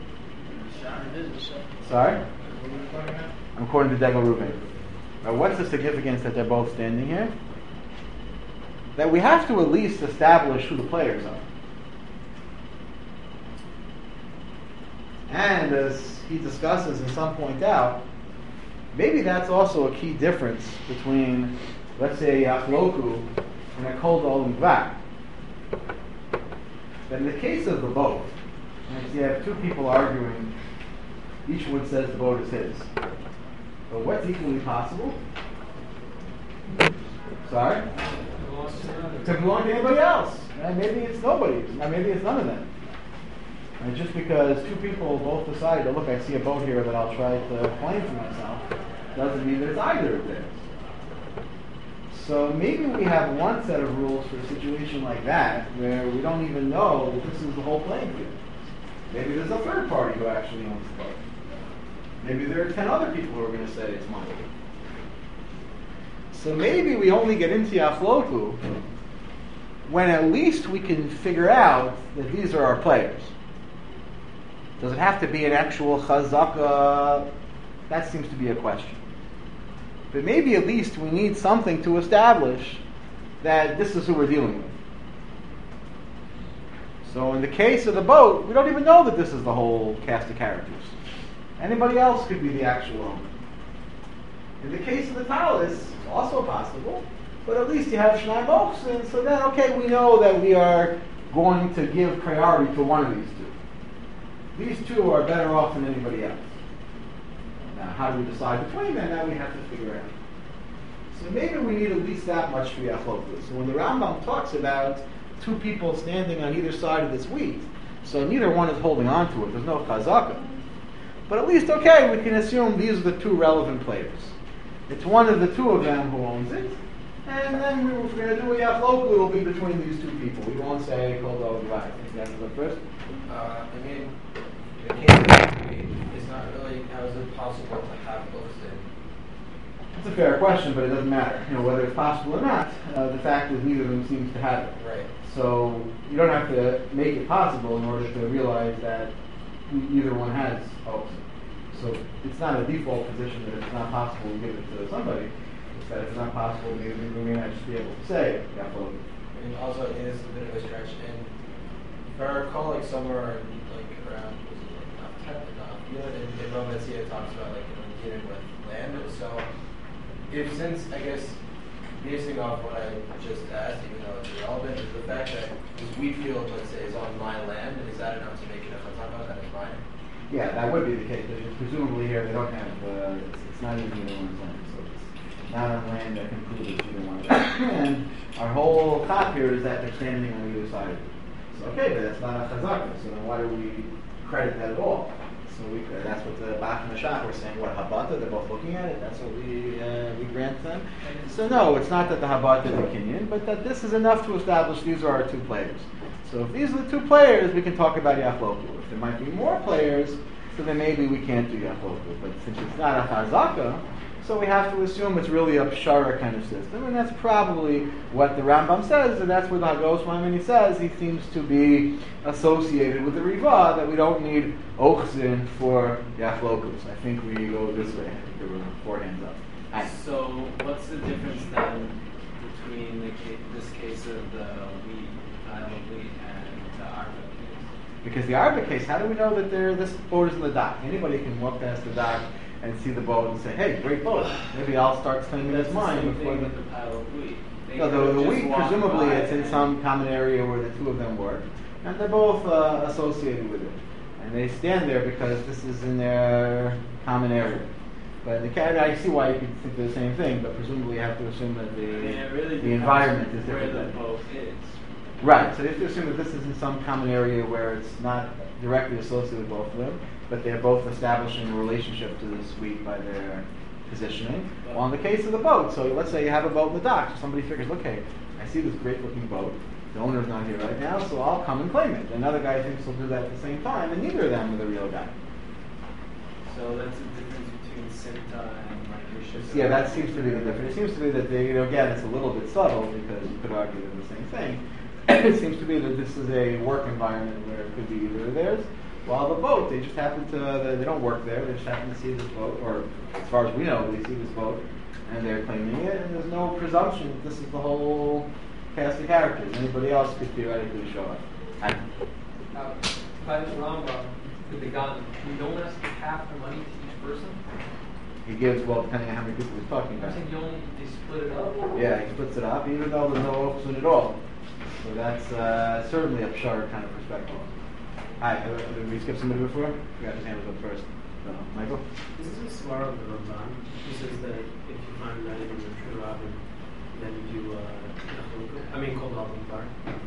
[SPEAKER 1] Sorry? I'm quoting the Degel Reuven. Now what's the significance that they're both standing here? That we have to at least establish who the players are. And as he discusses and some point out, maybe that's also a key difference between, let's say, Yachloku and a Kol Olam Gvar. That in the case of the boat, if you have two people arguing, each one says the boat is his. But what's equally possible? Sorry? To belong to anybody else. And maybe it's nobody. And maybe it's none of them. And just because two people both decide, oh, look, I see a boat here that I'll try to claim for myself, doesn't mean that it's either of theirs. So maybe we have one set of rules for a situation like that, where we don't even know that this is the whole playing field. Maybe there's a third party who actually owns the boat. Maybe there are ten other people who are going to say it's mine. So maybe we only get into Yachloku when at least we can figure out that these are our players. Does it have to be an actual chazaka? That seems to be a question. But maybe at least we need something to establish that this is who we're dealing with. So in the case of the boat, we don't even know that this is the whole cast of characters. Anybody else could be the actual owner. In the case of the talis, it's also possible, but at least you have Shnai Mochs, and so then, okay, we know that we are going to give priority to one of these two. These two are better off than anybody else. Now, how do we decide between them? Now we have to figure out. So maybe we need at least that much for Yachloku. So when the Rambam talks about two people standing on either side of this wheat, so neither one is holding on to it. There's no chazaka. But at least, okay, we can assume these are the two relevant players. It's one of the two of them who owns it, and then we, if we're going to do a Yachloku, it will be between these two people. We won't say Kol Olam Gvar. I think that's the first.
[SPEAKER 4] Uh, I mean, in the case of it's not really, how is it possible to have both in?
[SPEAKER 1] It's a fair question, but it doesn't matter. You know, whether it's possible or not, uh, the fact is neither of them seems to have it.
[SPEAKER 4] Right.
[SPEAKER 1] So you don't have to make it possible in order to realize that either one has hopes. So it's not a default position that it's not possible to give it to somebody. It's that it's not possible, maybe we may not just be able to say Yachloku.
[SPEAKER 4] And also, it is a bit of a stretch. And if I recall, like somewhere like around in Rav Metzia talks about like you know, dealing with land. So if since I guess basing off what I just asked, even though it's irrelevant, is the fact that this wheat field, let's say, is on my land, is that enough to make it a chazaka that is mine?
[SPEAKER 1] Yeah, that would be the case. Because presumably here they don't have. Uh, it's, it's not even either one's land, so it's not on land that can prove it's either one of them. And our whole thought here is that they're standing on either side of it. So, okay, but that's not a chazaka. So then why do we credit that at all? So we, uh, that's what the Bach and the Shach were saying. What, Habata? They're both looking at it. That's what we uh, we grant them. So no, it's not that the Habata is a Kinyan, but that this is enough to establish these are our two players. So if these are the two players, we can talk about Yachloku. If there might be more players, so then maybe we can't do Yachloku. But since it's not a Chazaka, so we have to assume it's really a Pshara kind of system, and that's probably what the Rambam says, and that's where the Hagos Maimoni says he seems to be associated with the Riva, that we don't need Ochzin for Yachlokus. I think we go this way. I think there were four hands up. Aye.
[SPEAKER 9] So what's the difference then between the ca- this case of the wheat, pile of wheat, and the Arba case?
[SPEAKER 1] Because the Arba case, how do we know that there this boat is in the dock? Anybody can walk past the dock and see the boat and say, hey, great boat. Maybe I'll start claiming it as mine.
[SPEAKER 9] Same
[SPEAKER 1] Before
[SPEAKER 9] thing
[SPEAKER 1] the,
[SPEAKER 9] with the pile of wheat. They
[SPEAKER 1] no, the,
[SPEAKER 9] could've
[SPEAKER 1] the
[SPEAKER 9] just
[SPEAKER 1] wheat,
[SPEAKER 9] walked
[SPEAKER 1] presumably
[SPEAKER 9] by
[SPEAKER 1] it's in
[SPEAKER 9] and-
[SPEAKER 1] some common area where the two of them work. And they're both uh, associated with it. And they stand there because this is in their common area. But the cat, I see why you could think they're the same thing, but presumably you have to assume that the,
[SPEAKER 9] I mean, it really
[SPEAKER 1] the
[SPEAKER 9] depends
[SPEAKER 1] environment is
[SPEAKER 9] where
[SPEAKER 1] different.
[SPEAKER 9] the
[SPEAKER 1] than-
[SPEAKER 9] boat is.
[SPEAKER 1] Right, so you have to assume that this is in some common area where it's not directly associated with both of them, but they're both establishing a relationship to this wheat by their positioning. Well, in the case of the boat, so let's say you have a boat in the dock, so somebody figures, okay, I see this great looking boat, the owner's not here right now, so I'll come and claim it. Another guy thinks he'll do that at the same time, and neither of them are the real guy.
[SPEAKER 9] So that's the difference between Simta and Markisha.
[SPEAKER 1] Yeah, that seems to be the difference. It seems to be that they, you know, again, it's a little bit subtle because you could argue they're the same thing. It seems to be that this is a work environment where it could be either of theirs. While the boat, they just happen to, they don't work there, they just happen to see this boat, or as far as we know, they see this boat, and they're claiming it, and there's no presumption that this is the whole cast of characters. Anybody else could theoretically show up. I,
[SPEAKER 10] Uh, by the Rambam, with the gun, we don't ask half the money to each person.
[SPEAKER 1] he gives, well, depending on how many people he's talking
[SPEAKER 10] I'm
[SPEAKER 1] about.
[SPEAKER 10] saying you only they split it up.
[SPEAKER 1] Yeah, he splits it up, even though there's no option at all. So that's uh, certainly a pshar kind of perspective. Hi, uh, did we skip somebody before? We got his hand was up first. No, Michael?
[SPEAKER 9] This is smart of the Ramban. He says that if you find that in the true Robin, then you do, uh, I mean, cold album bar.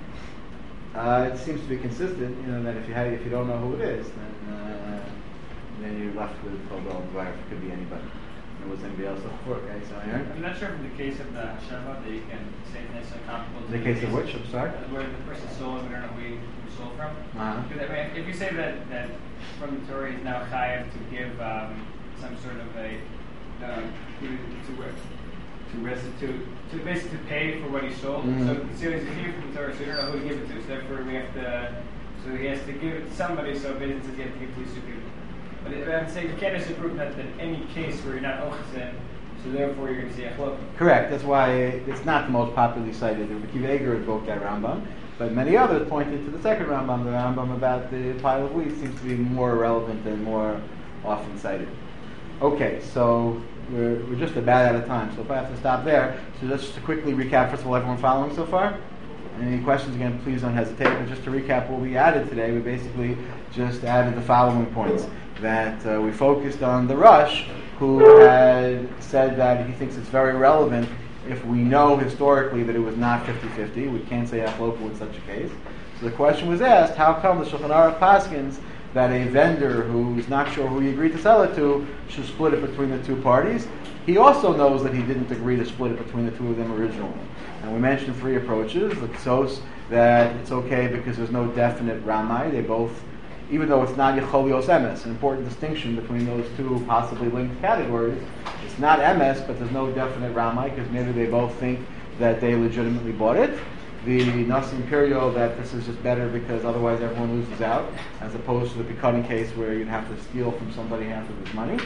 [SPEAKER 1] Uh, it seems to be consistent, you know, that if you have, if you don't know who it is, then uh, then you're left with Kol Dol Dvar. It could be anybody. There was anybody else before, okay? So Aaron?
[SPEAKER 11] I'm not sure if in the case of the Sheva that you can say it's necessarily comparable to
[SPEAKER 1] The case of which? I'm sorry?
[SPEAKER 11] Where the person stole it, we don't know who he who stole from.
[SPEAKER 1] Uh-huh.
[SPEAKER 11] Because I mean, if you say that, that from the Torah is now chayav to give um, some sort of a um, to to to restitute to basically to pay for what he stole.
[SPEAKER 1] Mhm.
[SPEAKER 11] So the series is here from the Torah, so you don't know who to give it to. So therefore, we have to. So he has to give it to somebody. So basically, he has to give it to these two people. But if I'm saying you can't necessarily prove that in any case where you're not ochzen, so therefore you're going to see a chlok.
[SPEAKER 1] Correct. That's why it's not the most popularly cited. The Akiva Eiger invoked that Rambam, but many others pointed to the second Rambam, the Rambam about the pile of wheat seems to be more relevant and more often cited. Okay, so we're, we're just about out of time, so if I have to stop there, so just to quickly recap, first of all, everyone following so far? Any questions, again, please don't hesitate. But just to recap what we added today, we basically just added the following points. That uh, we focused on the Rush, who had said that he thinks it's very relevant if we know historically that it was not fifty-fifty. We can't say Achloku in such a case. So the question was asked, how come the Shulchan Aruch paskins that a vendor who's not sure who he agreed to sell it to should split it between the two parties? He also knows that he didn't agree to split it between the two of them originally. And we mentioned three approaches. The Ksos, that it's okay because there's no definite Ramai. They both, even though it's not Yecholios Emes, an important distinction between those two possibly linked categories. It's not Emes, but there's no definite Ramai because maybe they both think that they legitimately bought it. The Nas Imperial, that this is just better because otherwise everyone loses out, as opposed to the Picarding case where you'd have to steal from somebody half of his money.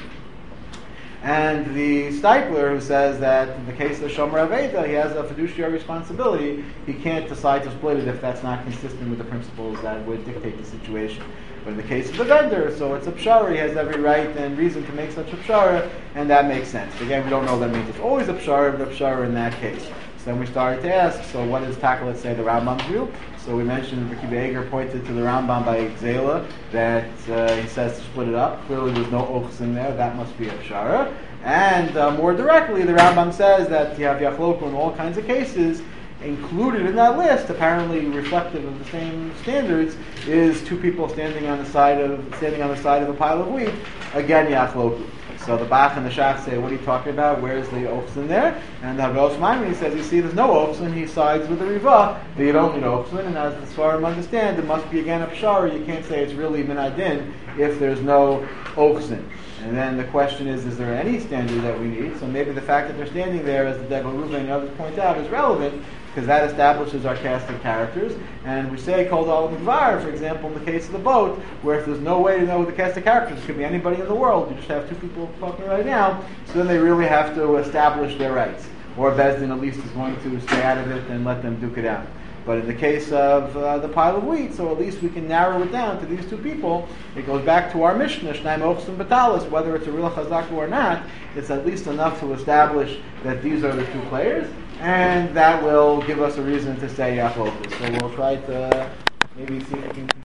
[SPEAKER 1] And the Steipler, who says that in the case of Shomer Aveda, he has a fiduciary responsibility. He can't decide to split it if that's not consistent with the principles that would dictate the situation. But in the case of the vendor, so it's a pshara, he has every right and reason to make such a pshara, and that makes sense. Again, we don't know that means it's always a pshara, but a pshara in that case. So then we started to ask, so what does Taka, let's say, the Rambam's view? So we mentioned Ricky Beger pointed to the Rambam by Zela, that uh, he says to split it up. Clearly there's no ochs in there, that must be a pshara. And uh, more directly, the Rambam says that you have Yachloku in all kinds of cases, included in that list, apparently reflective of the same standards, is two people standing on the side of standing on the side of a pile of wheat. Again, yachloku. So the Bach and the Shach say, what are you talking about? Where's the Ochsen there? And the Hagos Maimon, he says, you see, there's no Ochsen. He sides with the Riva that you don't need Ochsen. And as the Svarim understand, it must be again a Pshara. You can't say it's really Minadin if there's no Ochsen. And then the question is, is there any standard that we need? So maybe the fact that they're standing there, as the Degel Reuven and others point out, is relevant, because that establishes our cast of characters. And we say, called al Mikvar, for example, in the case of the boat, where if there's no way to know the cast of characters, it could be anybody in the world, you just have two people talking right now, so then they really have to establish their rights. Or Bezdin at least is going to stay out of it and let them duke it out. But in the case of uh, the pile of wheat, so at least we can narrow it down to these two people. It goes back to our Mishnah, Shnaim Ochsen Batalis, whether it's a real Chazaka or not, it's at least enough to establish that these are the two players, and that will give us a reason to say Yachlokus. So we'll try to maybe see if we can